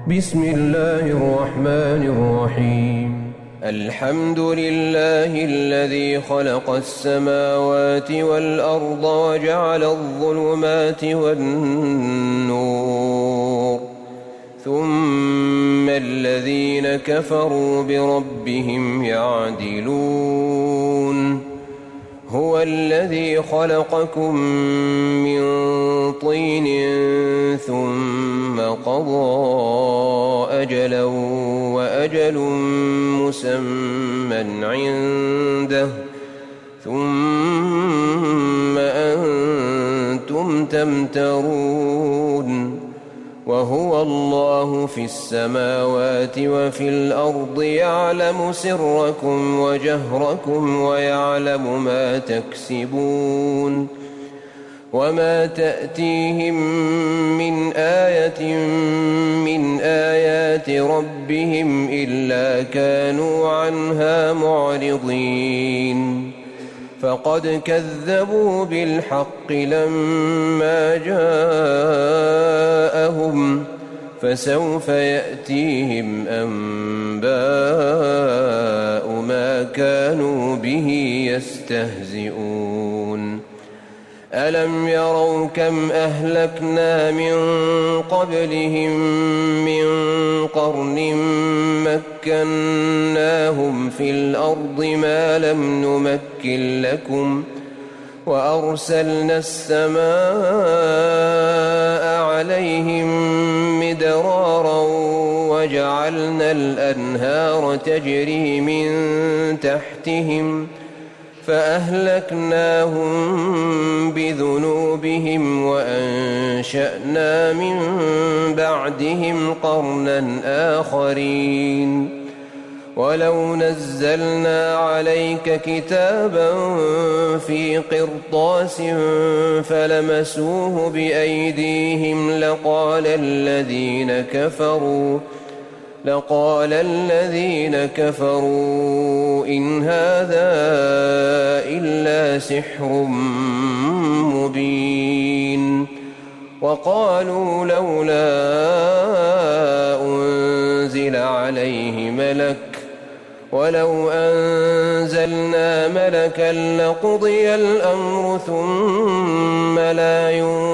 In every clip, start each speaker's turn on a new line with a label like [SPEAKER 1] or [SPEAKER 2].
[SPEAKER 1] بسم الله الرحمن الرحيم الحمد لله الذي خلق السماوات والأرض وجعل الظلمات والنور ثم الذين كفروا بربهم يعدلون هو الذي خلقكم من طين ثم قضى أجلا وأجل مسمى عنده ثم أنتم تمترون وهو الله في السماوات وفي الأرض يعلم سركم وجهركم ويعلم ما تكسبون وما تأتيهم من آية من آيات ربهم إلا كانوا عنها معرضين فقد كذبوا بالحق لما جاءهم فسوف يأتيهم أنباء ما كانوا به يستهزئون ألم يروا كم أهلكنا من قبلهم من قرن مكناهم في الأرض ما لم نمكن لكم وأرسلنا السماء عليهم مدرارا وجعلنا الأنهار تجري من تحتهم فأهلكناهم بذنوبهم وأنشأنا من بعدهم قرنا آخرين ولو نزلنا عليك كتابا في قرطاس فلمسوه بأيديهم لقال الذين كفروا إن هذا إلا سحر مبين وقالوا لولا أنزل عليه ملك ولو أنزلنا ملكا لقضي الأمر ثم لا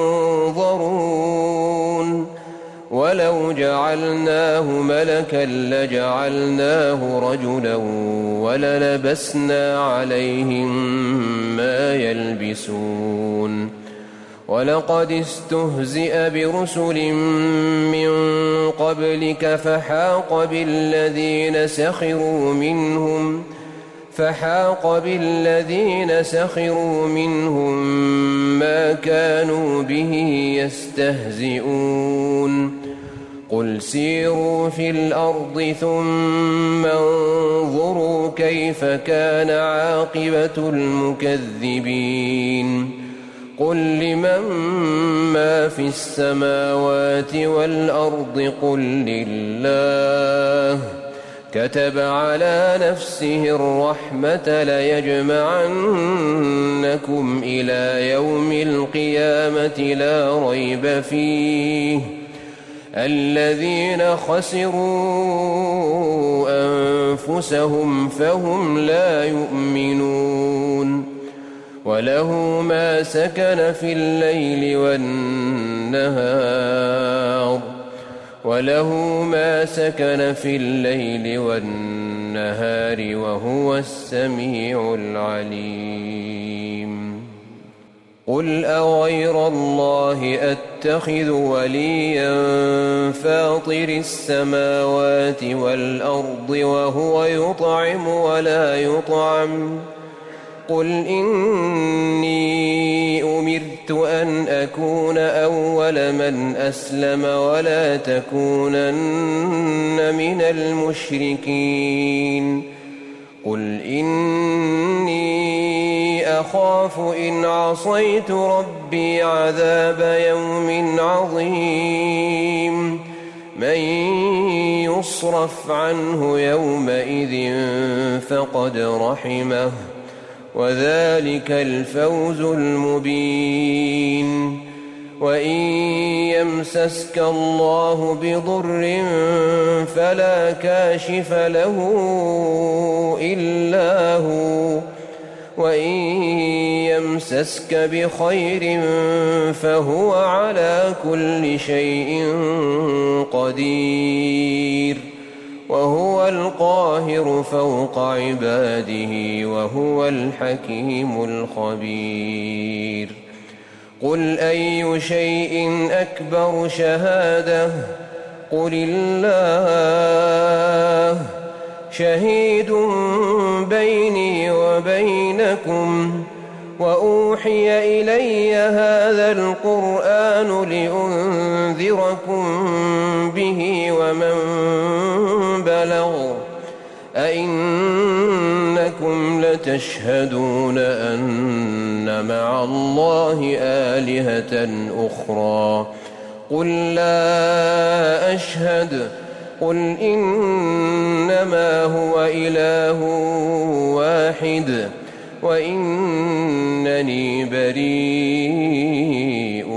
[SPEAKER 1] ينظرون ولو جعلناه ملكا لجعلناه رجلا وللبسنا عليهم ما يلبسون ولقد استهزئ برسل من قبلك فحاق بالذين سخروا منهم ما كانوا به يستهزئون قل سيروا في الأرض ثم انظروا كيف كان عاقبة المكذبين قل لمن ما في السماوات والأرض قل لله كتب على نفسه الرحمة ليجمعنكم إلى يوم القيامة لا ريب فيه الذين خسروا أنفسهم فهم لا يؤمنون وله ما سكن في الليل والنهار وهو السميع العليم قل أغير الله أتخذ وليا فاطر السماوات والأرض وهو يطعم ولا يطعم قل إني أمرت أن أكون أول من أسلم ولا تكونن من المشركين قل إني أخاف إن عصيت ربي عذاب يوم عظيم من يصرف عنه يومئذ فقد رحمه وذلك الفوز المبين وإن يمسسك الله بضر فلا كاشف له إلا هو، وإن يمسسك بخير فهو على كل شيء قدير، وهو القاهر فوق عباده، وهو الحكيم الخبير. قل أي شيء أكبر شهادة؟ قل الله شهيد بيني وبينكم، وأوحي إلي هذا القرآن لأنذركم به ومن بلغ. أئنكم لتشهدون أن مع الله آلهة أخرى؟ قل لا أشهد. قل إنما هو إله واحد، وإنني بريء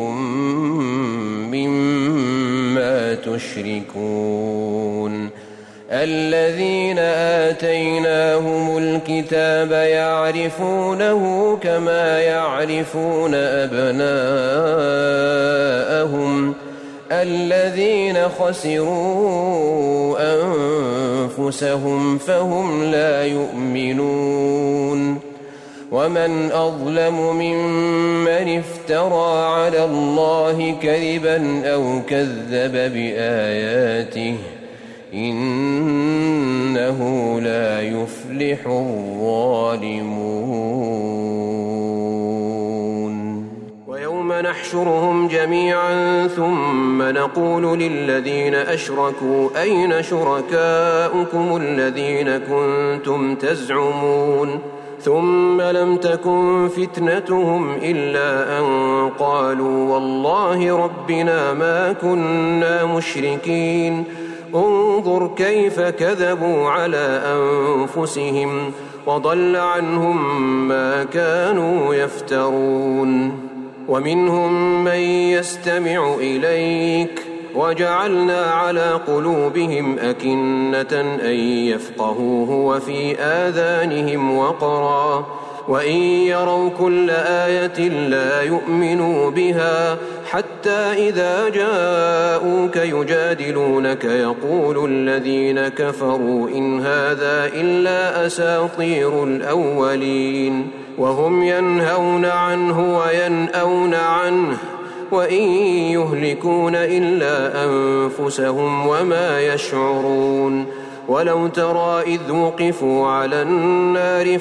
[SPEAKER 1] مما تشركون. الذين آتيناهم الكتاب يعرفونه كما يعرفون أبناءهم، الذين خسروا أنفسهم فهم لا يؤمنون. ومن أظلم ممن افترى على الله كذبا أو كذب بآياته، إنه لا يفلح الظالمون. ويوم نحشرهم جميعا ثم نقول للذين أشركوا أين شركاؤكم الذين كنتم تزعمون؟ ثم لم تكن فتنتهم إلا أن قالوا والله ربنا ما كنا مشركين. انظر كيف كذبوا على أنفسهم، وضل عنهم ما كانوا يفترون. ومنهم من يستمع إليك، وجعلنا على قلوبهم أكنة أن يفقهوه وفي آذانهم وقرا، وإن يروا كل آية لا يؤمنوا بها، حتى إذا جاءوك يجادلونك يقول الذين كفروا إن هذا إلا أساطير الأولين، وهم ينهون عنه وينأون عنه، وإن يهلكون إلا أنفسهم وما يشعرون. ولو ترى إذ وقفوا على النار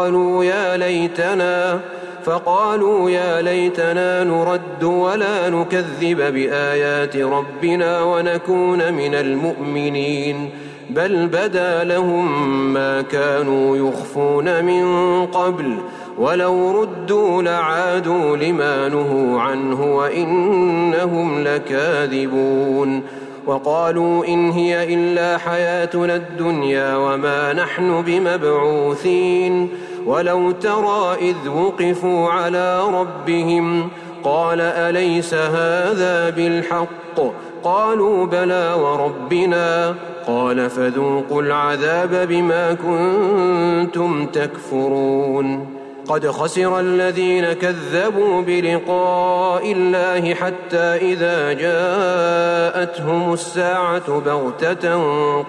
[SPEAKER 1] فقالوا يا ليتنا نرد ولا نكذب بآيات ربنا ونكون من المؤمنين، بل بدا لهم ما كانوا يخفون من قبل، ولو ردوا لعادوا لما نهوا عنه وإنهم لكاذبون. وقالوا إن هي إلا حياتنا الدنيا وما نحن بمبعوثين. ولو ترى إذ وقفوا على ربهم قال أليس هذا بالحق؟ قالوا بلى وربنا. قال فذوقوا العذاب بما كنتم تكفرون. قد خسر الذين كذبوا بلقاء الله حتى إذا جاءتهم الساعة بغتة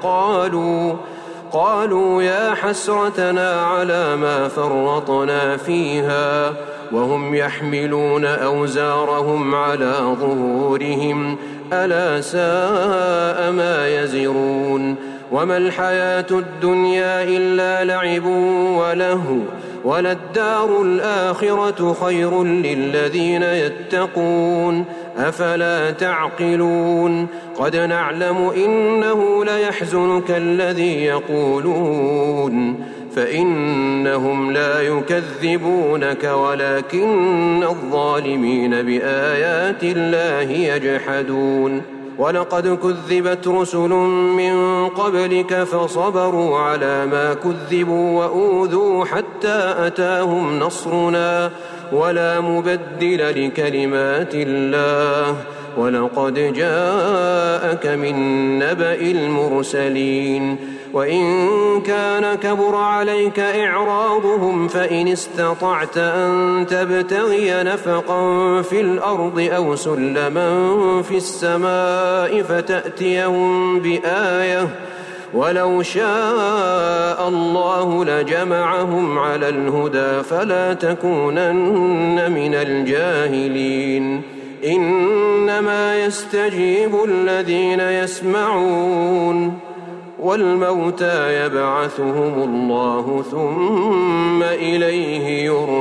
[SPEAKER 1] قالوا يا حسرتنا على ما فرطنا فيها، وهم يحملون أوزارهم على ظهورهم، ألا ساء ما يزرون. وما الحياة الدنيا إلا لعب ولهو، وللدار الآخرة خير للذين يتقون، أفلا تعقلون؟ قد نعلم إنه ليحزنك الذي يقولون، فإنهم لا يكذبونك ولكن الظالمين بآيات الله يجحدون. ولقد كذبت رسل من قبلك فصبروا على ما كذبوا وأوذوا حتى أتاهم نصرنا ولا مبدل لكلمات الله ولقد جاءك من نبأ المرسلين وإن كان كبر عليك إعراضهم فإن استطعت أن تبتغي نفقا في الأرض أو سلما في السماء فتأتيهم بآية ولو شاء الله لجمعهم على الهدى فلا تكونن من الجاهلين إنما يستجيب الذين يسمعون والموتى يبعثهم الله ثم إليه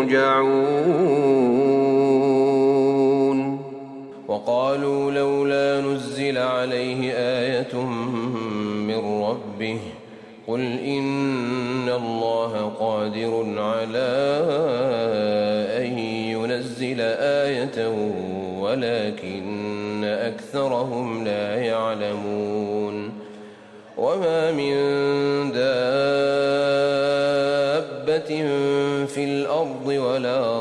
[SPEAKER 1] يرجعون وقالوا لولا نزل عليه آية من ربه قل إن الله قادر على أن ينزل آية ولكن أكثرهم لا يعلمون وما من دابة في الأرض ولا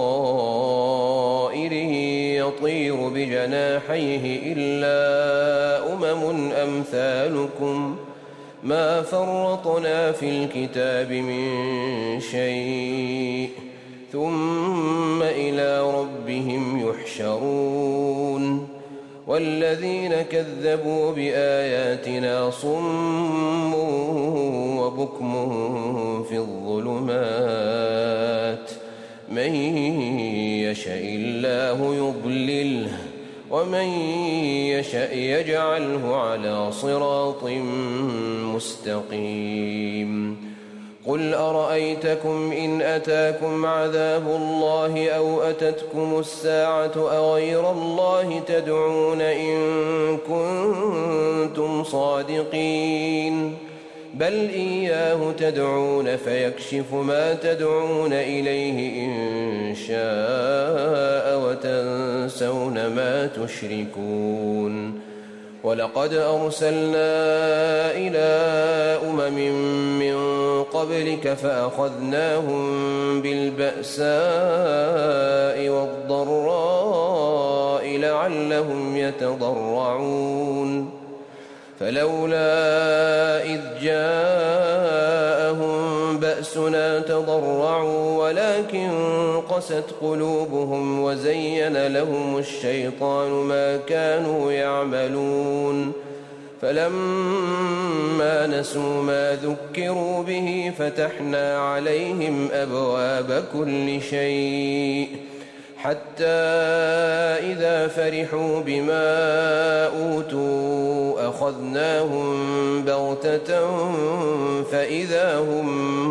[SPEAKER 1] طائر يطير بجناحيه إلا أمثالكم ما فرطنا في الكتاب من شيء ثم إلى ربهم يحشرون والذين كذبوا بآياتنا صم وبكم في الظلمات من يشاء الله يضلله ومن يشاء يجعله على صراط مستقيم قل أرأيتكم إن أتاكم عذاب الله أو أتتكم الساعة أغير الله تدعون إن كنتم صادقين بل إياه تدعون فيكشف ما تدعون إليه إن شاء وتنسون ما تشركون ولقد أرسلنا إلى من قبلك فأخذناهم بالبأساء والضراء لعلهم يتضرعون فلولا إذ جاءهم بأسنا تضرعوا ولكن قست قلوبهم وزين لهم الشيطان ما كانوا يعملون فلما نسوا ما ذكروا به فتحنا عليهم أبواب كل شيء حتى إذا فرحوا بما أوتوا أخذناهم بغتة فإذا هم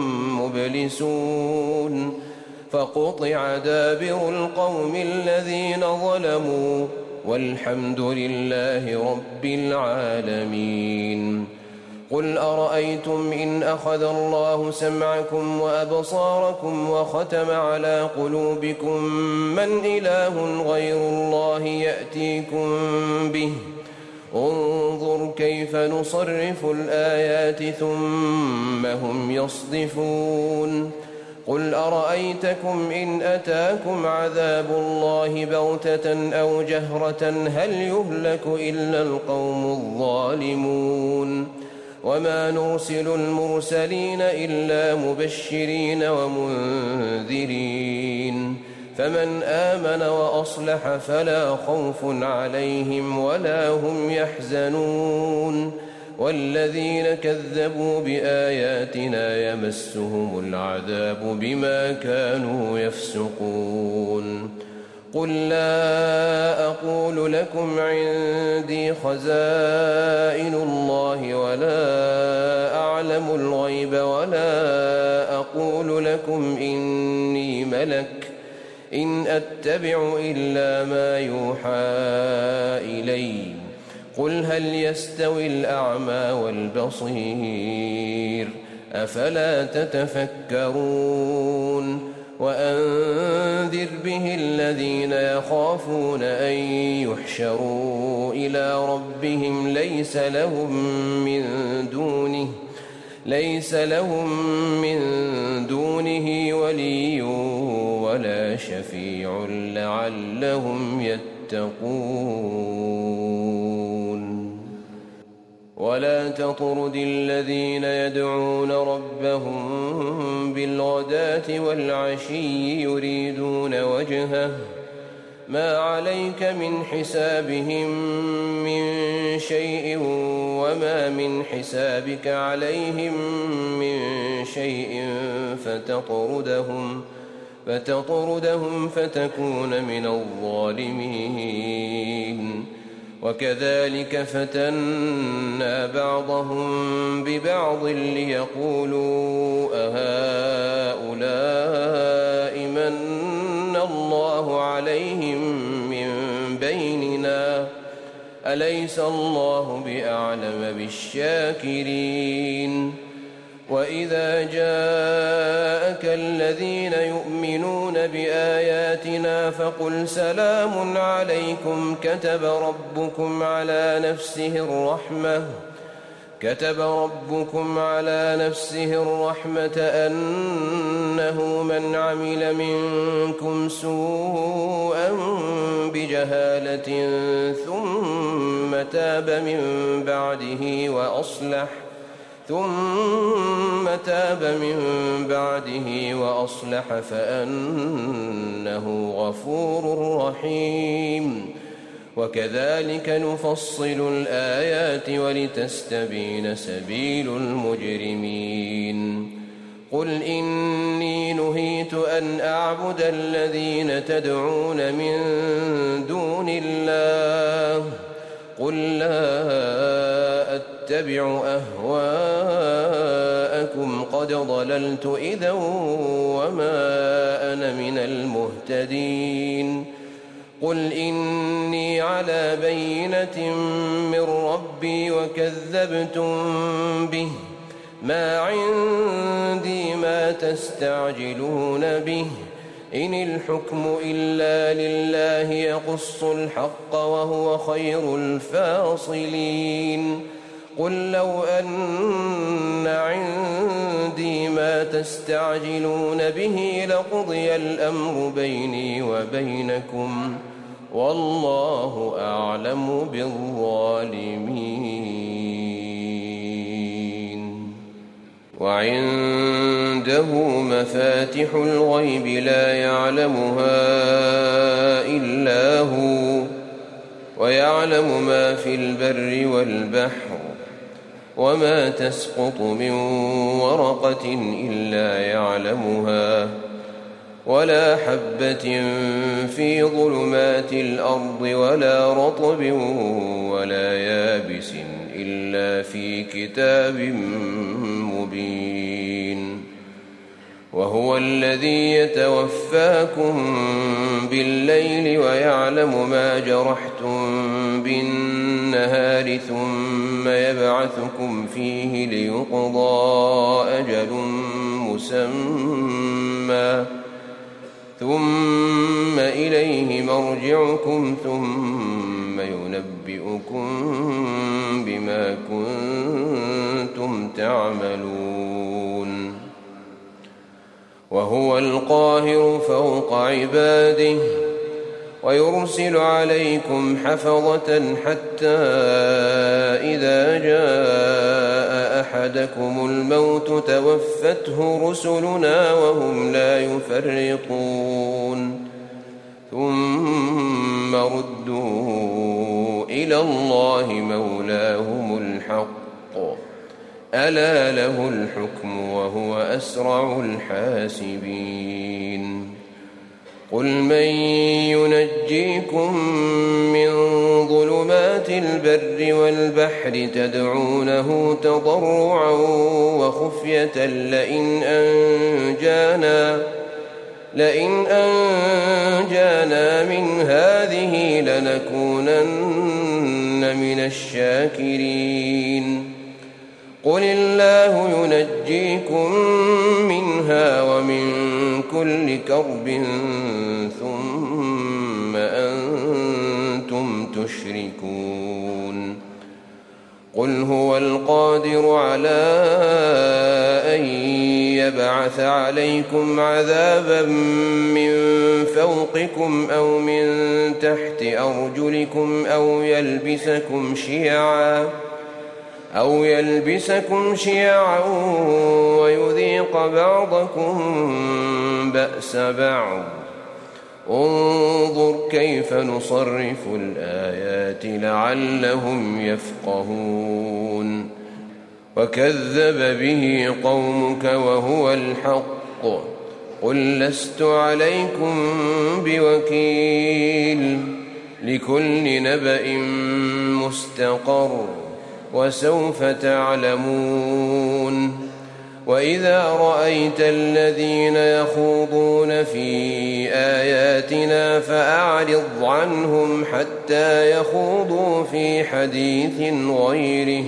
[SPEAKER 1] مبلسون فقطع دابر القوم الذين ظلموا والحمد لله رب العالمين قل أرأيتم إن أخذ الله سمعكم وأبصاركم وختم على قلوبكم من إله غير الله يأتيكم به انظر كيف نصرف الآيات ثم هم يصدفون قل أرأيتكم إن أتاكم عذاب الله بغتة أو جهرة هل يهلك إلا القوم الظالمون وما نرسل المرسلين إلا مبشرين ومنذرين فمن آمن وأصلح فلا خوف عليهم ولا هم يحزنون والذين كذبوا بآياتنا يمسهم العذاب بما كانوا يفسقون قل لا أقول لكم عندي خزائن الله ولا أعلم الغيب ولا أقول لكم إني ملك إن أتبع إلا ما يوحى إلي قل هل يستوي الأعمى والبصير أفلا تتفكرون وأنذر به الذين يخافون أن يحشروا إلى ربهم ليس لهم من دونه ولي ولا شفيع لعلهم يتقون. ولا تطرد الذين يدعون ربهم بالغداة والعشي يريدون وجهه ما عليك من حسابهم من شيء وما من حسابك عليهم من شيء فتطردهم فتكون من الظالمين. وكذلك فتنا بعضهم ببعض ليقولوا أهؤلاء من الله عليهم من بيننا أليس الله بأعلم بالشاكرين. وإذا جاءك الذين يؤمنون بآياتنا فقل سلام عليكم كتب ربكم على نفسه الرحمة أنه من عمل منكم سوءا بجهالة ثم تاب من بعده وأصلح فأنه غفور رحيم. وكذلك نفصل الآيات ولتستبين سبيل المجرمين. قل إني نهيت أن أعبد الذين تدعون من دون الله قل لا أتبع أهواءكم قد ضللت إذا وما أنا من المهتدين. قل إني على بينة من ربي وكذبتم به ما عندي ما تستعجلون به إن الحكم إلا لله يقص الحق وهو خير الفاصلين. قل لو أن عندي ما تستعجلون به لقضي الأمر بيني وبينكم والله أعلم بالظالمين. وعنده مفاتح الغيب لا يعلمها إلا هو ويعلم ما في البر والبحر وما تسقط من ورقة إلا يعلمها ولا حبة في ظلمات الأرض ولا رطب ولا يابس إلا في كتاب مبين. وهو الذي يتوفاكم بالليل ويعلم ما جرحتم بالنهار ثم يبعثكم فيه ليقضى أجل مسمى ثم إليه مرجعكم ثم ينبئكم بما كنتم تعملون. وهو القاهر فوق عباده ويرسل عليكم حفظة حتى إذا جاء أحدكم الموت توفته رسلنا وهم لا يفرطون ثم ردوا إلى الله مولاهم الحق ألا له الحكم وهو أسرع الحاسبين. قل من ينجيكم من ظلمات البر والبحر تدعونه تضرعا وخفية لئن أنجانا من هذه لنكونن من الشاكرين. قل الله ينجيكم منها ومن كل كرب ثم أنتم تشركون قل هو القادر على أن يبعث عليكم عذابا من فوقكم أو من تحت أرجلكم أو يلبسكم شيعا ويذيق بعضكم بأس بعض انظر كيف نصرف الآيات لعلهم يفقهون وكذب به قومك وهو الحق قل لست عليكم بوكيل لكل نبأ مستقر وسوف تعلمون وإذا رأيت الذين يخوضون في آياتنا فأعرض عنهم حتى يخوضوا في حديث غيره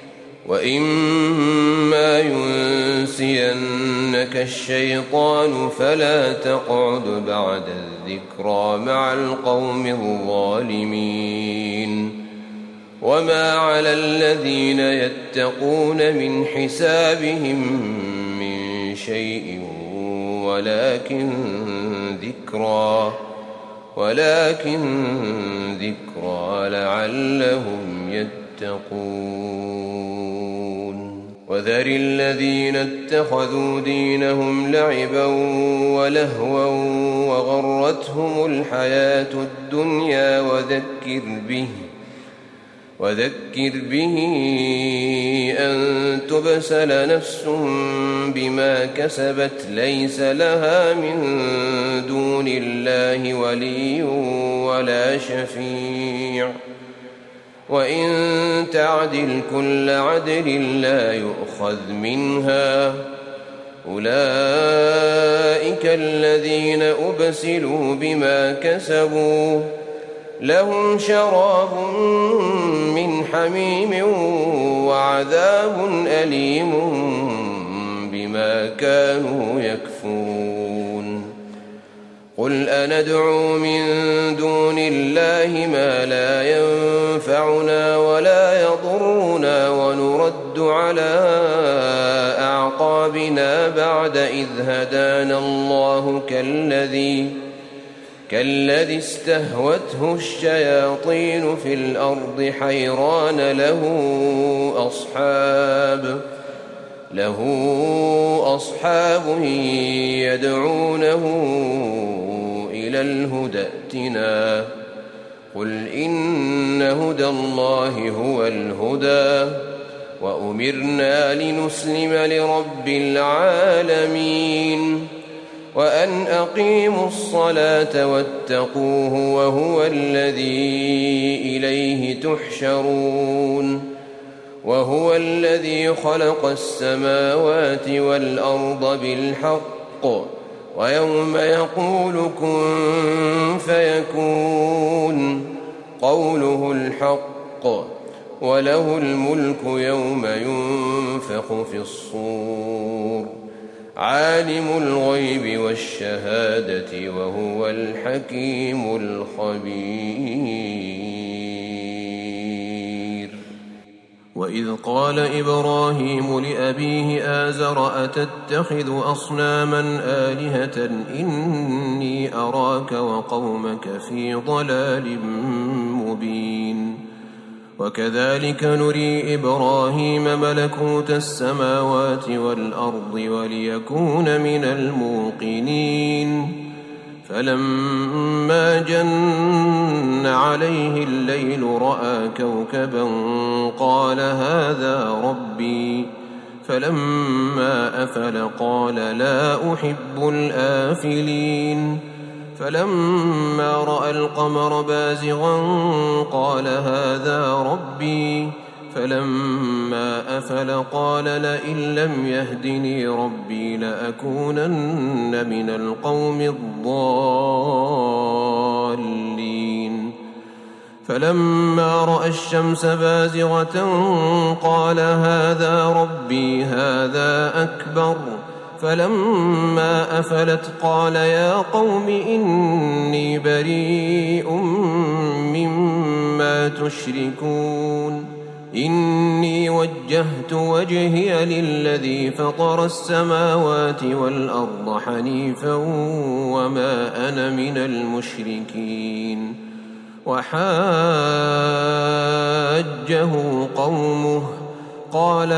[SPEAKER 1] وإما ينسينك الشيطان فلا تقعد بعد الذكرى مع القوم الظالمين وما على الذين يتقون من حسابهم من شيء ولكن ذكرى لعلهم يتقون وذر الذين اتخذوا دينهم لعبا ولهوا وغرتهم الحياة الدنيا وذكر به أن تبسل نفس بما كسبت ليس لها من دون الله ولي ولا شفيع وإن تعدل كل عدل لا يؤخذ منها أولئك الذين أبسلوا بما كسبوا لهم شراب من حميم وعذاب أليم بما كانوا يكفرون قل أندعو من دون الله ما لا ينفعنا ولا يضرنا ونرد على أعقابنا بعد إذ هدانا الله كالذي استهوته الشياطين في الأرض حيران له أصحاب يدعونه إلى الهدى ائتنا قل إن هدى الله هو الهدى وأمرنا لنسلم لرب العالمين وأن أقيموا الصلاة واتقوه وهو الذي إليه تحشرون وهو الذي خلق السماوات والأرض بالحق ويوم يقول كن فيكون قوله الحق وله الملك يوم ينفخ في الصور عالم الغيب والشهادة وهو الحكيم الخبير وإذ قال إبراهيم لأبيه آزر أتتخذ أصناما آلهة إني أراك وقومك في ضلال مبين وكذلك نري إبراهيم ملكوت السماوات والأرض وليكون من الموقنين فلما جن عليه الليل رأى كوكبا قال هذا ربي فلما أفل قال لا أحب الآفلين فلما رأى القمر بازغا قال هذا ربي فلما أفل قال لئن لم يهدني ربي لأكونن من القوم الضالين فلما رأى الشمس بازغة قال هذا ربي هذا أكبر فلما أفلت قال يا قوم إني بريء مما تشركون إني وجهت وجهي للذي فطر السماوات والأرض حنيفا وما أنا من المشركين وحاجه قومه قال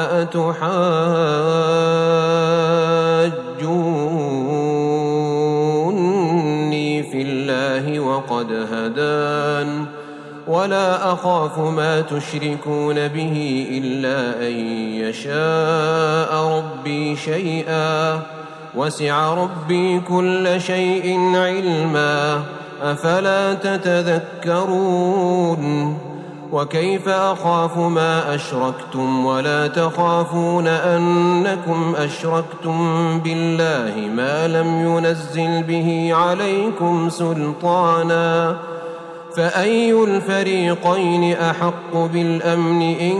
[SPEAKER 1] أتحاجوني في الله وقد هدان ولا أخاف ما تشركون به إلا أن يشاء ربي شيئا وسع ربي كل شيء علما أفلا تتذكرون وكيف أخاف ما أشركتم ولا تخافون أنكم أشركتم بالله ما لم ينزل به عليكم سلطانا فأي الفريقين أحق بالأمن إن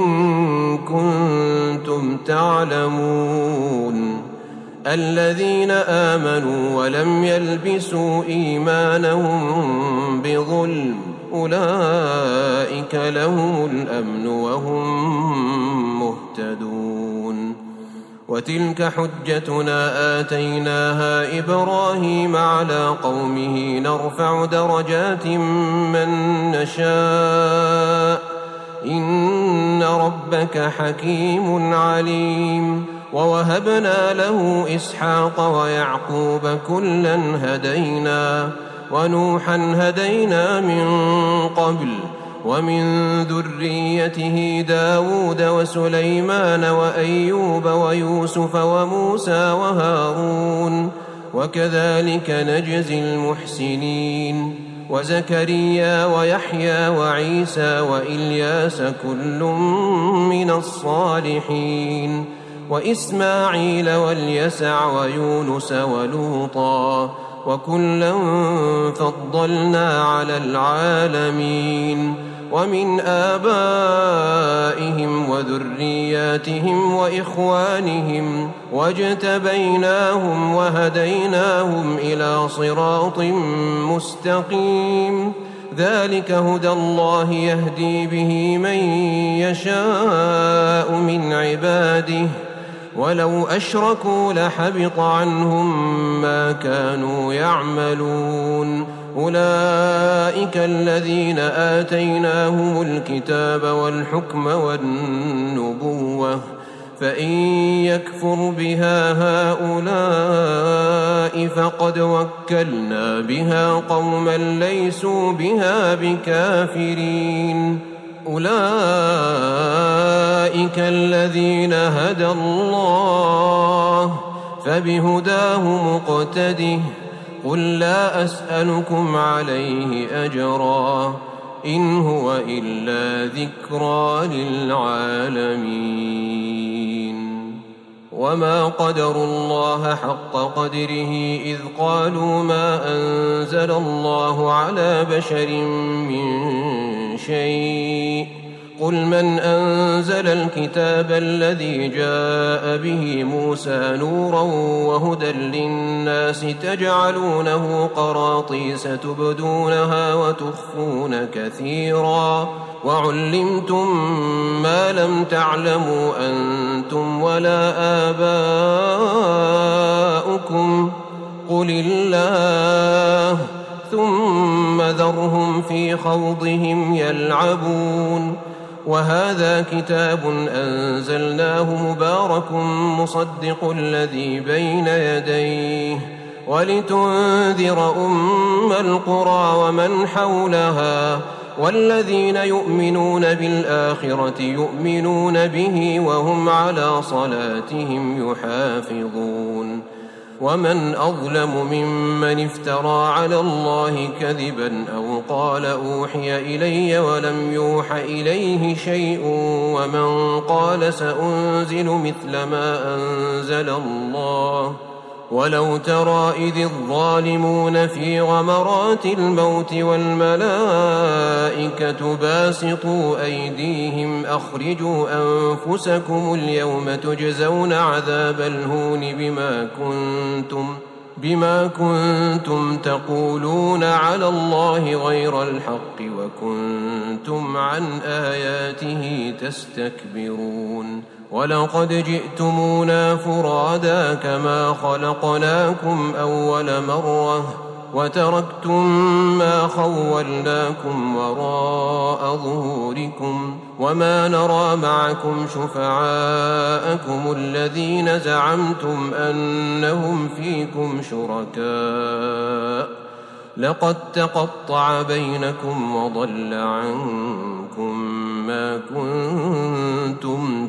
[SPEAKER 1] كنتم تعلمون الذين آمنوا ولم يلبسوا إيمانهم بظلم أولئك لهم الأمن وهم مهتدون وتلك حجتنا آتيناها إبراهيم على قومه نرفع درجات من نشاء إن ربك حكيم عليم ووهبنا له إسحاق ويعقوب كلا هدينا ونوحا هدينا من قبل ومن ذريته داود وسليمان وأيوب ويوسف وموسى وهارون وكذلك نجزي المحسنين وزكريا ويحيى وعيسى وإلياس كل من الصالحين وإسماعيل واليسع ويونس ولوطا وكلا فضلنا على العالمين ومن آبائهم وذرياتهم وإخوانهم واجتبيناهم وهديناهم إلى صراط مستقيم ذلك هدى الله يهدي به من يشاء من عباده ولو أشركوا لحبط عنهم ما كانوا يعملون أولئك الذين آتيناهم الكتاب والحكم والنبوة فإن يكفر بها هؤلاء فقد وكلنا بها قوما ليسوا بها بكافرين أولئك الذين هدى الله فبهداه مقتده قل لا أسألكم عليه أجرا إن هو إلا ذكرى للعالمين وما قدروا الله حق قدره إذ قالوا ما أنزل الله على بشر من شيء قل من أنزل الكتاب الذي جاء به موسى نورا وهدى للناس تجعلونه قراطيس تبدونها وتخفون كثيرا وعلمتم ما لم تعلموا أنتم ولا آباؤكم قل الله ثم ذرهم في خوضهم يلعبون وهذا كتاب أنزلناه مبارك مصدق الذي بين يديه ولتنذر أم القرى ومن حولها والذين يؤمنون بالآخرة يؤمنون به وهم على صلاتهم يحافظون ومن أظلم ممن افترى على الله كذبا أو قال أوحي إلي ولم يوح إليه شيء ومن قال سأنزل مثل ما أنزل الله ولو ترى إذ الظالمون في غمرات الموت والملائكة باسطوا أيديهم أخرجوا أنفسكم اليوم تجزون عذاب الهون بما كنتم تقولون على الله غير الحق وكنتم عن آياته تستكبرون ولقد جئتمونا فرادا كما خلقناكم أول مرة وتركتم ما خولناكم وراء ظهوركم وما نرى معكم شفعاءكم الذين زعمتم أنهم فيكم شركاء لقد تقطع بينكم وضل عنكم ما كنتم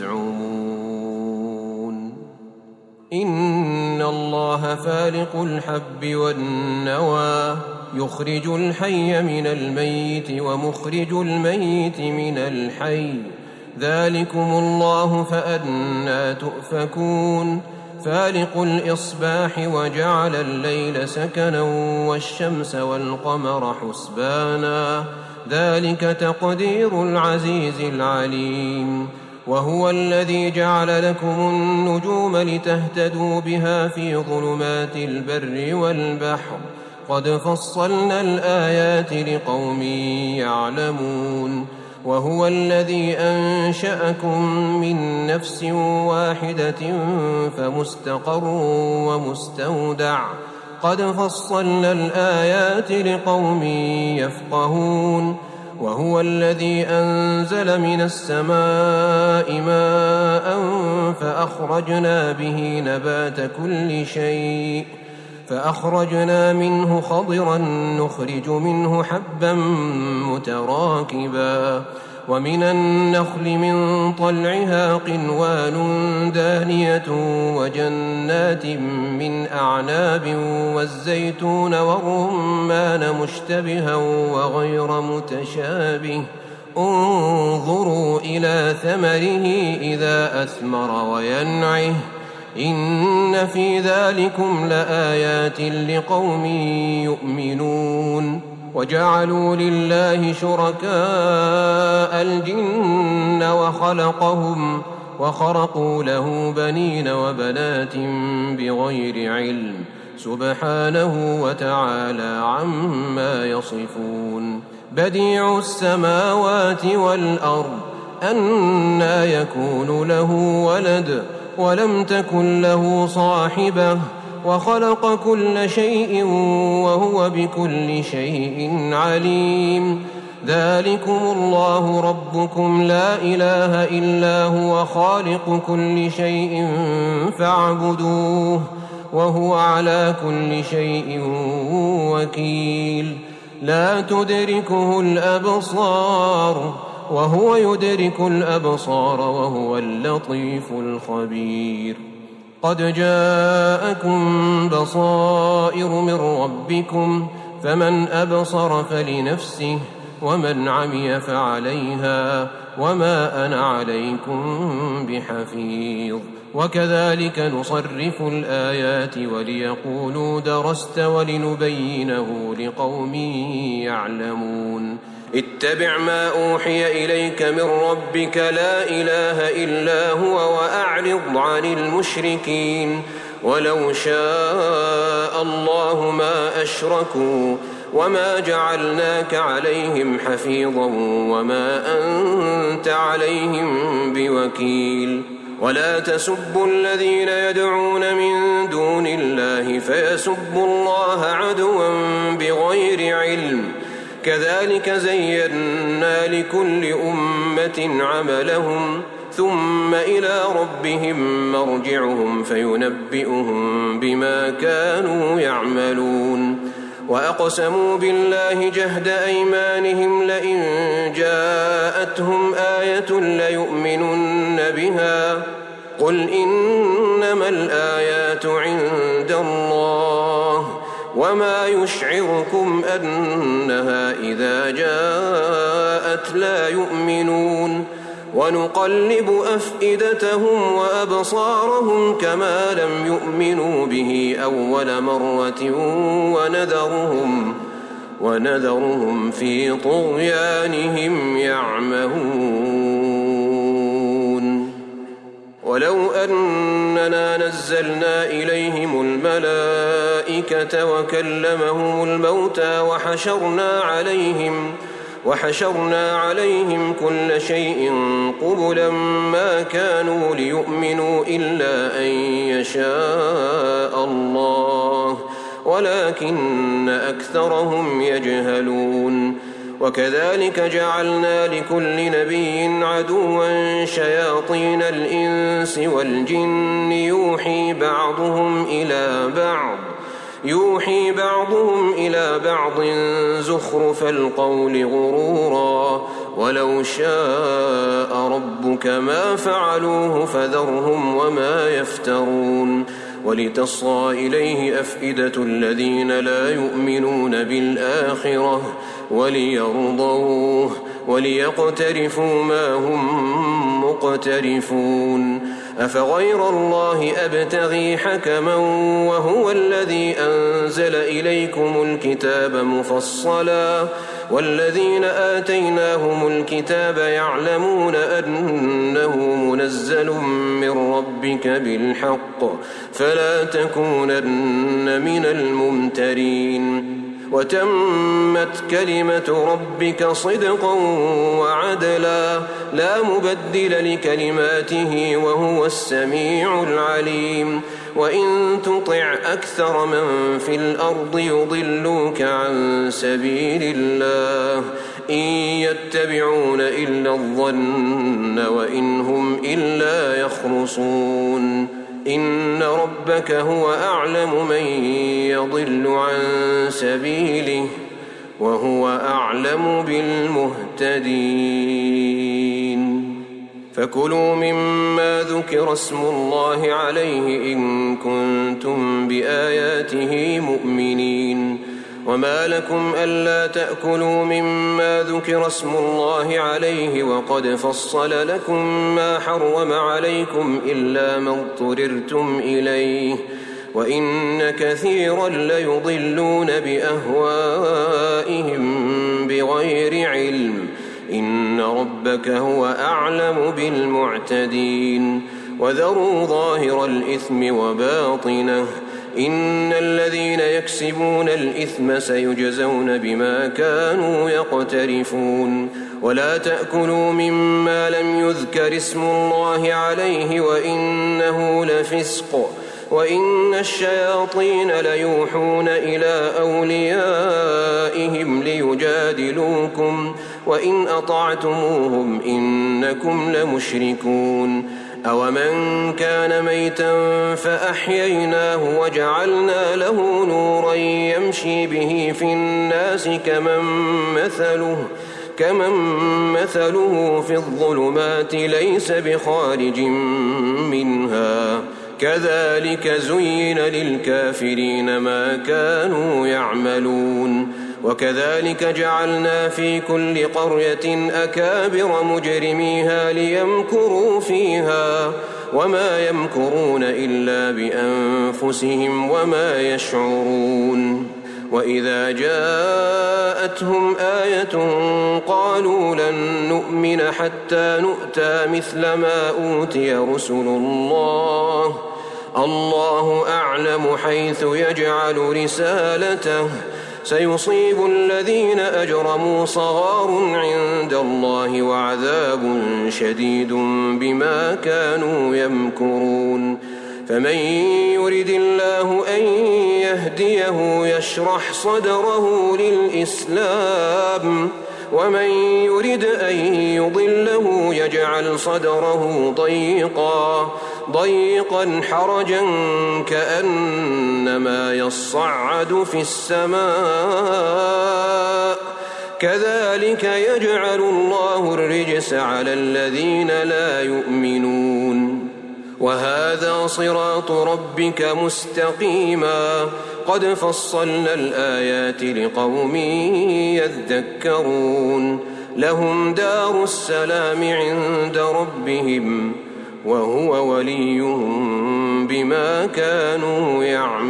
[SPEAKER 1] تزعمون إن الله فالق الحب والنوى يخرج الحي من الميت ومخرج الميت من الحي ذلكم الله فأنى تؤفكون فالق الإصباح وجعل الليل سكنا والشمس والقمر حسبانا ذلك تقدير العزيز العليم وهو الذي جعل لكم النجوم لتهتدوا بها في ظلمات البر والبحر قد فصلنا الآيات لقوم يعلمون وهو الذي أنشأكم من نفس واحدة فمستقر ومستودع قد فصلنا الآيات لقوم يفقهون وهو الذي أنزل من السماء ماء فأخرجنا به نبات كل شيء فأخرجنا منه خضرا نخرج منه حبا متراكبا ومن النخل من طلعها قنوان دانية وجنات من أعناب والزيتون والرمان مشتبها وغير متشابه انظروا إلى ثمره إذا أثمر وينعه إن في ذلكم لآيات لقوم يؤمنون وجعلوا لله شركاء الجن وخرقوا له بنين وبنات بغير علم سبحانه وتعالى عما يصفون بديع السماوات والأرض أنى يكون له ولد ولم تكن له صاحبة وخلق كل شيء وهو بكل شيء عليم ذلكم الله ربكم لا إله إلا هو خالق كل شيء فاعبدوه وهو على كل شيء وكيل لا تدركه الأبصار وهو يدرك الأبصار وهو اللطيف الخبير قد جاءكم بصائر من ربكم فمن أبصر فلنفسه ومن عمي فعليها وما أنا عليكم بحفيظ وكذلك نصرف الآيات وليقولوا درست ولنبينه لقوم يعلمون اتبع ما أوحي إليك من ربك لا إله إلا هو وأعرض عن المشركين ولو شاء الله ما أشركوا وما جعلناك عليهم حفيظا وما أنت عليهم بوكيل ولا تسبوا الذين يدعون من دون الله فيسبوا الله عدوا بغير علم كذلك زينا لكل أمة عملهم ثم إلى ربهم مرجعهم فينبئهم بما كانوا يعملون وأقسموا بالله جهد أيمانهم لئن جاءتهم آية ليؤمنن بها قل إنما الآيات عند الله وما يشعركم أنها إذا جاءت لا يؤمنون ونقلب أفئدتهم وأبصارهم كما لم يؤمنوا به أول مرة ونذرهم في طغيانهم يعمهون ولو أننا نزلنا إليهم الملائكة وكلمهم الموتى وحشرنا عليهم كل شيء قبلا ما كانوا ليؤمنوا إلا أن يشاء الله ولكن أكثرهم يجهلون وكذلك جعلنا لكل نبي عدوا شياطين الإنس والجن يوحي بعضهم إلى بعض زخرف القول غرورا ولو شاء ربك ما فعلوه فذرهم وما يفترون ولتصغى إليه أفئدة الذين لا يؤمنون بالآخرة وليرضوه وليقترفوا ما هم مقترفون أفغير الله أبتغي حكما وهو الذي أنزل إليكم الكتاب مفصلا والذين آتيناهم الكتاب يعلمون أنه منزل من ربك بالحق فلا تكونن من الممترين وتمت كلمة ربك صدقا وعدلا لا مبدل لكلماته وهو السميع العليم وإن تطع أكثر من في الأرض يضلوك عن سبيل الله إن يتبعون إلا الظن وإن هم إلا يخرصون إن ربك هو أعلم من يضل عن سبيله وهو أعلم بالمهتدين فكلوا مما ذكر اسم الله عليه إن كنتم بآياته مؤمنين وما لكم ألا تأكلوا مما ذكر اسم الله عليه وقد فصل لكم ما حرم عليكم إلا ما اضطررتم إليه وإن كثيرا ليضلون بأهوائهم بغير علم إن ربك هو أعلم بالمعتدين وذروا ظاهر الإثم وباطنه إن الذين يكسبون الإثم سيجزون بما كانوا يقترفون ولا تأكلوا مما لم يذكر اسم الله عليه وإنه لفسق وإن الشياطين ليوحون إلى أوليائهم ليجادلوكم وإن أطعتموهم إنكم لمشركون أومن كان ميتا فأحييناه وجعلنا له نورا يمشي به في الناس كمن مثله في الظلمات ليس بخارج منها كذلك زين للكافرين ما كانوا يعملون وكذلك جعلنا في كل قرية أكابر مجرميها ليمكروا فيها وما يمكرون إلا بأنفسهم وما يشعرون وإذا جاءتهم آية قالوا لن نؤمن حتى نؤتى مثل ما أوتي رسل الله أعلم حيث يجعل رسالته سيصيب الذين أجرموا صغار عند الله وعذاب شديد بما كانوا يمكرون فمن يرد الله أن يهديه يشرح صدره للإسلام ومن يرد أن يضله يجعل صدره ضيقا حرجا كأنما يصعد في السماء كذلك يجعل الله الرجس على الذين لا يؤمنون وهذا صراط ربك مستقيما قد فصلنا الآيات لقوم يذكرون لهم دار السلام عند ربهم وهو وليهم بما كانوا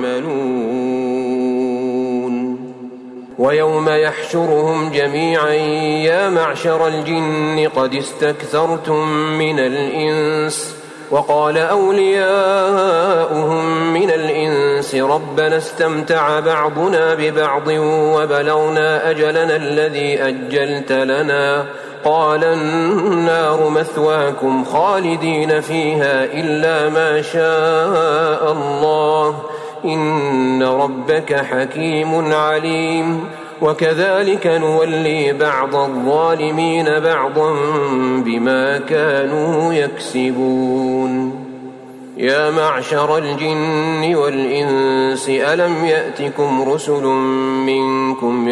[SPEAKER 1] يعملون. ويوم يحشرهم جميعا يا معشر الجن قد استكثرتم من الإنس وقال أولياؤهم من الإنس ربنا استمتع بعضنا ببعض وبلغنا أجلنا الذي أجلت لنا قال النار مثواكم خالدين فيها إلا ما شاء الله إن ربك حكيم عليم. وكذلك نولي بعض الظالمين بعضا بما كانوا يكسبون. يا معشر الجن والإنس ألم يأتكم رسل منكم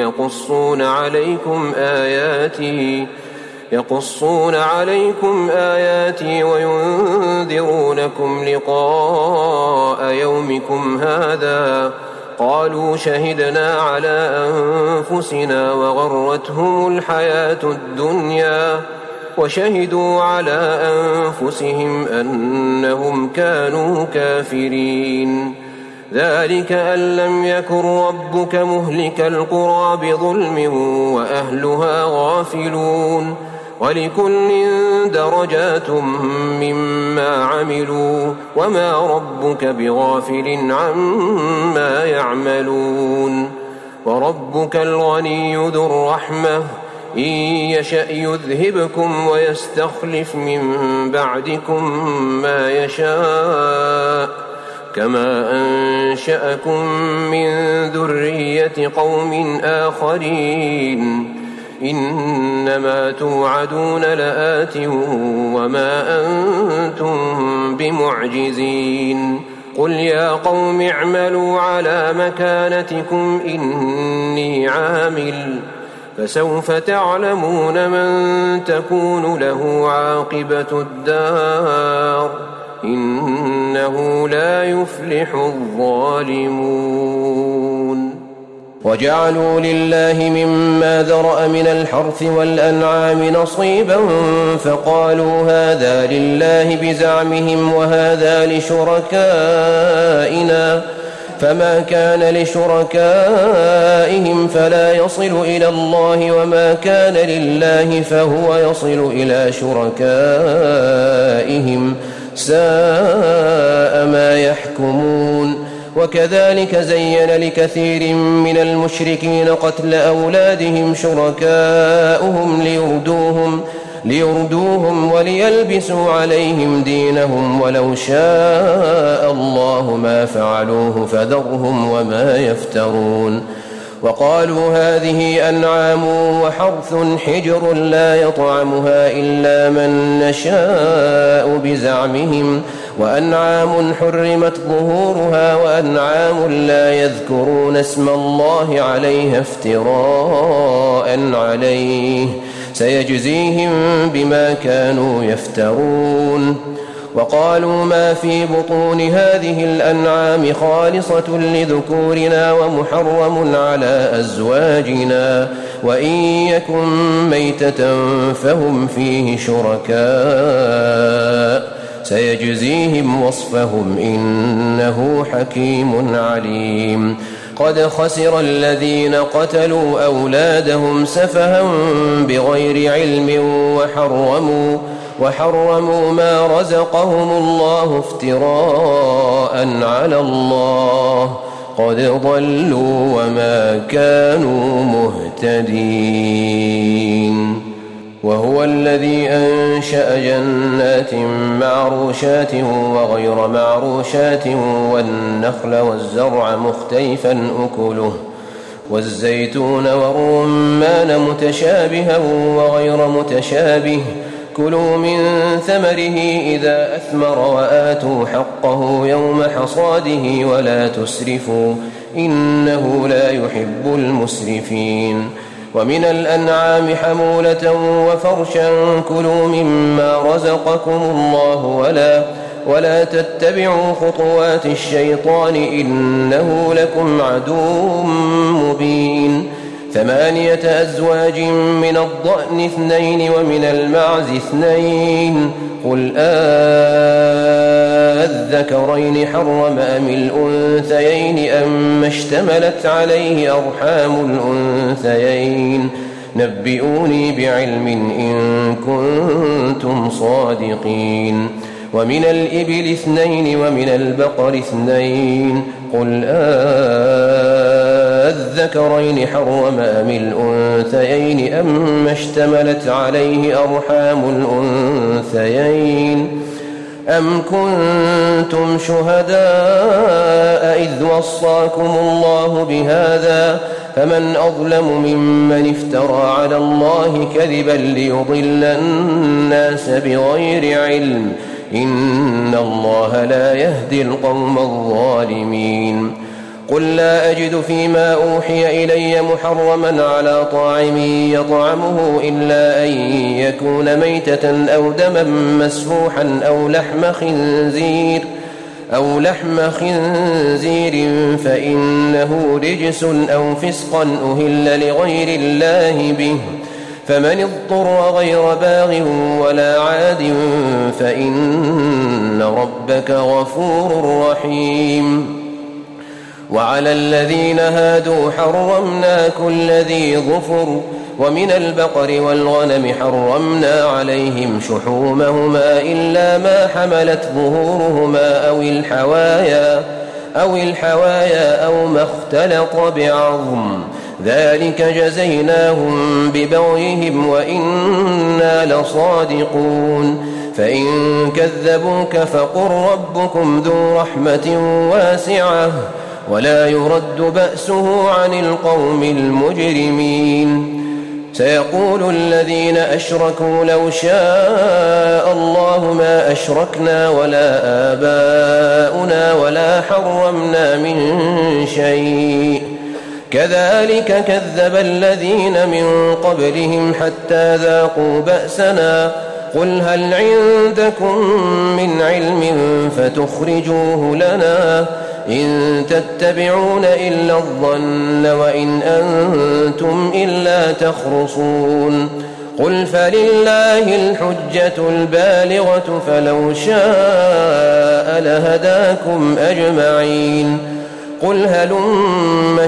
[SPEAKER 1] يقصون عليكم آياتي وينذرونكم لقاء يومكم هذا قالوا شهدنا على أنفسنا وغرتهم الحياة الدنيا وشهدوا على أنفسهم أنهم كانوا كافرين. ذلك أن لم يكن ربك مهلك القرى بظلم وأهلها غافلون ولكل درجات مما عملوا وما ربك بغافل عما يعملون. وربك الغني ذو الرحمة إن يشأ يذهبكم ويستخلف من بعدكم ما يشاء كما أنشأكم من ذرية قوم آخرين إنما توعدون لآت وما أنتم بمعجزين. قل يا قوم اعملوا على مكانتكم إني عامل فسوف تعلمون من تكون له عاقبة الدار إنه لا يفلح الظالمون. وجعلوا لله مما ذرأ من الحرث والأنعام نصيبا فقالوا هذا لله بزعمهم وهذا لشركائنا فما كان لشركائهم فلا يصل إلى الله وما كان لله فهو يصل إلى شركائهم ساء ما يحكمون. وكذلك زين لكثير من المشركين قتل أولادهم شركاؤهم ليردوهم وليلبسوا عليهم دينهم ولو شاء الله ما فعلوه فذرهم وما يفترون. وقالوا هذه أنعام وحرث حجر لا يطعمها إلا من نشاء بزعمهم وأنعام حرمت ظهورها وأنعام لا يذكرون اسم الله عليها افتراء عليه سيجزيهم بما كانوا يفترون. وقالوا ما في بطون هذه الأنعام خالصة لذكورنا ومحرم على أزواجنا وإن يكن ميتة فهم فيه شركاء سيجزيهم وصفهم إنه حكيم عليم. قد خسر الذين قتلوا أولادهم سفها بغير علم وحرموا ما رزقهم الله افتراء على الله قد ضلوا وما كانوا مهتدين. وهو الذي أنشأ جنات معروشات وغير معروشات والنخل والزرع مختلفا أكله والزيتون والرمان متشابها وغير متشابه كلوا من ثمره إذا أثمر وآتوا حقه يوم حصاده ولا تسرفوا إنه لا يحب المسرفين. ومن الأنعام حمولة وفرشا كلوا مما رزقكم الله ولا تتبعوا خطوات الشيطان إنه لكم عدو مبين. 8 أزواج من الضأن 2 ومن المعز 2 قل الذكرين حرم أم الأنثيين أم اشتملت عليه أرحام الأنثيين نبئوني بعلم إن كنتم صادقين ومن الإبل 2 ومن البقر 2 قل الذكرين حرم أم الأنثيين أم اشتملت عليه أرحام الأنثيين أم كنتم شهداء إذ وصاكم الله بهذا فمن أظلم ممن افترى على الله كذبا ليضل الناس بغير علم إن الله لا يهدي القوم الظالمين قل لا أجد فيما أوحي إلي محرما على طاعم يطعمه إلا أن يكون ميتة أو دما مسفوحا أو لحم خنزير فإنه رجس أو فسقا أهل لغير الله به فمن اضطر غير باغ ولا عاد فإن ربك غفور رحيم وعلى الذين هادوا حرمنا كل ذي ظفر ومن البقر والغنم حرمنا عليهم شحومهما إلا ما حملت ظهورهما أو الحوايا أو ما اختلط بعظم ذلك جزيناهم ببغيهم وإنا لصادقون فإن كذبوك فقل ربكم ذو رحمة واسعة ولا يرد بأسه عن القوم المجرمين سيقول الذين أشركوا لو شاء الله ما أشركنا ولا آباؤنا ولا حرمنا من شيء كذلك كذب الذين من قبلهم حتى ذاقوا بأسنا قل هل عندكم من علم فتخرجوه لنا إن تتبعون إلا الظن وإن أنتم إلا تخرصون قل فلله الحجة البالغة فلو شاء لهداكم أجمعين قل هلم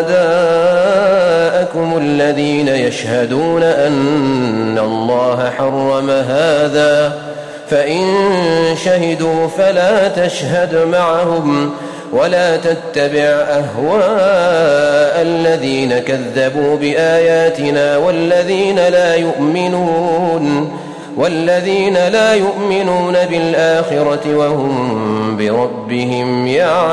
[SPEAKER 1] شهداءكم الذين يشهدون أن الله حرم هذا فإن شهدوا فلا تشهد معهم ولا تتبع أهواء الذين كذبوا بآياتنا والذين لا يؤمنون بالآخرة وهم بربهم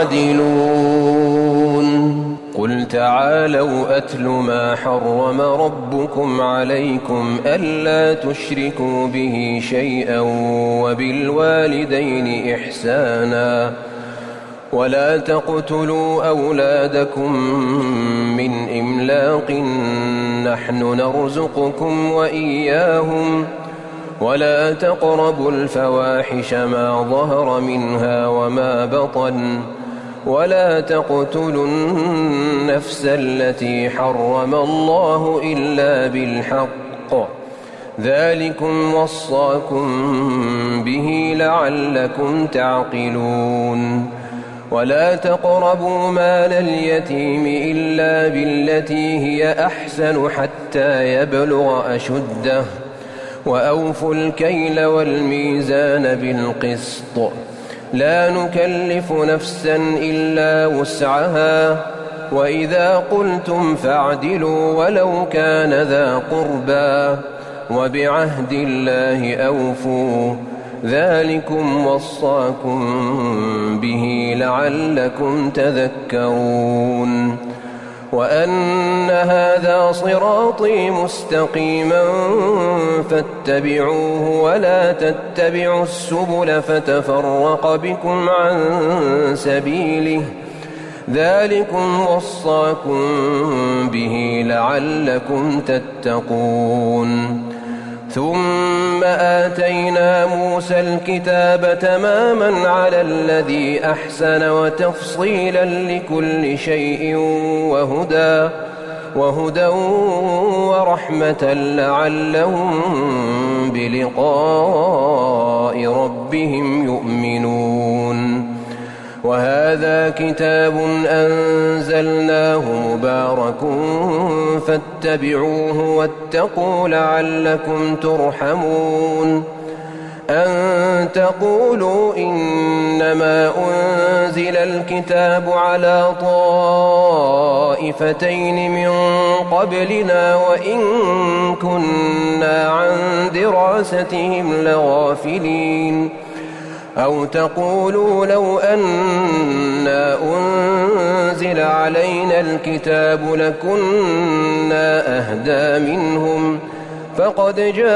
[SPEAKER 1] يعدلون قل تعالوا أتل ما حرم ربكم عليكم ألا تشركوا به شيئا وبالوالدين إحسانا ولا تقتلوا أولادكم من إملاق نحن نرزقكم وإياهم ولا تقربوا الفواحش ما ظهر منها وما بطن ولا تقتلوا النفس التي حرم الله إلا بالحق ذلكم وصاكم به لعلكم تعقلون ولا تقربوا مال اليتيم إلا بالتي هي أحسن حتى يبلغ أشده وأوفوا الكيل والميزان بالقسط لا نكلف نفسا إلا وسعها وإذا قلتم فاعدلوا ولو كان ذا قربى وبعهد الله أوفوا ذلكم وصاكم به لعلكم تذكرون وأن هذا صراطي مستقيما فاتبعوه ولا تتبعوا السبل فتفرق بكم عن سبيله ذلكم وصاكم به لعلكم تتقون ثم آتينا موسى الكتاب تماما على الذي أحسن وتفصيلا لكل شيء وهدى ورحمة لعلهم بلقاء ربهم يؤمنون. وهذا كتاب أنزلناه مبارك فاتبعوه واتقوا لعلكم ترحمون. أن تقولوا إنما أنزل الكتاب على طائفتين من قبلنا وإن كنا عن دراستهم لغافلين. أو تقولوا لو أنا أنزل علينا الكتاب لكنا أهدى منهم فقد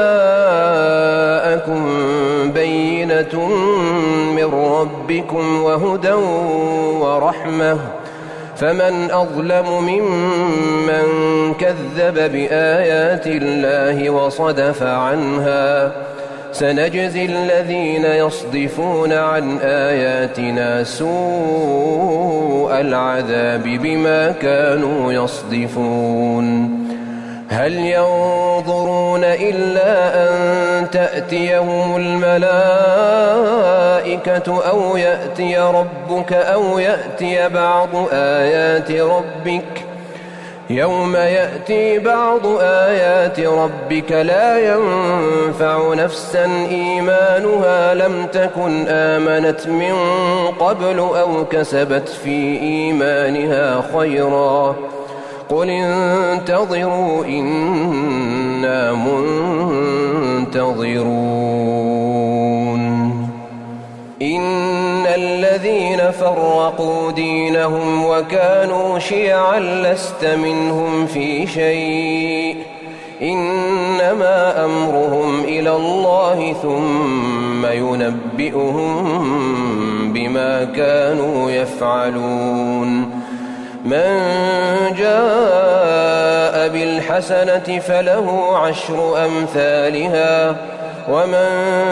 [SPEAKER 1] جاءكم بينة من ربكم وهدى ورحمة فمن أظلم ممن كذب بآيات الله وصدف عنها. سنجزي الذين يصدفون عن آياتنا سوء العذاب بما كانوا يصدفون. هل ينظرون إلا أن تأتيهم الملائكة أو يأتي ربك أو يأتي بعض آيات ربك؟ يوم يأتي بعض آيات ربك لا ينفع نفسا إيمانها لم تكن آمنت من قبل أو كسبت في إيمانها خيرا قل انتظروا إنا منتظرون. إن الذين فرقوا دينهم وكانوا شيعا لست منهم في شيء إنما أمرهم إلى الله ثم ينبئهم بما كانوا يفعلون. من جاء بالحسنة فله 10 أمثالها ومن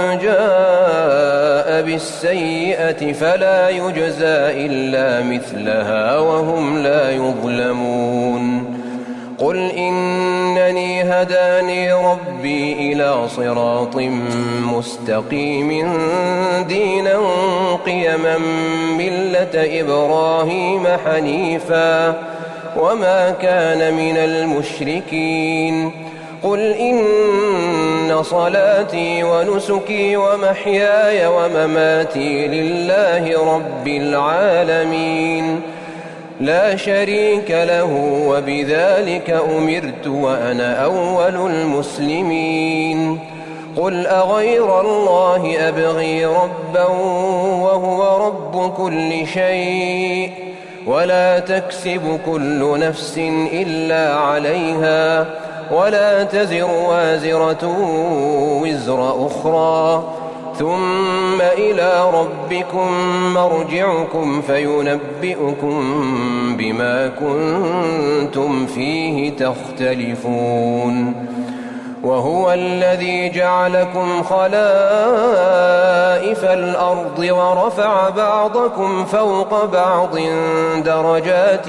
[SPEAKER 1] جاء بالسيئة فلا يجزى إلا مثلها وهم لا يظلمون. قل إنني هداني ربي إلى صراط مستقيم دينا قيما ملة إبراهيم حنيفا وما كان من المشركين. قل إن صلاتي ونسكي ومحياي ومماتي لله رب العالمين لا شريك له وبذلك أمرت وأنا أول المسلمين. قل أغير الله أبغي ربا وهو رب كل شيء ولا تكسب كل نفس إلا عليها ولا تزر وازرة وزر أخرى ثم إلى ربكم مرجعكم فينبئكم بما كنتم فيه تختلفون. وهو الذي جعلكم خلائف الأرض ورفع بعضكم فوق بعض درجات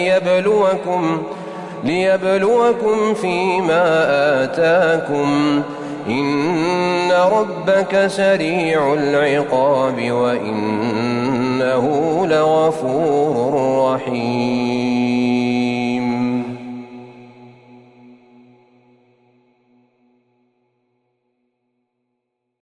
[SPEAKER 1] ليبلوكم فيما آتاكم إن ربك سريع العقاب وإنه لغفور رحيم.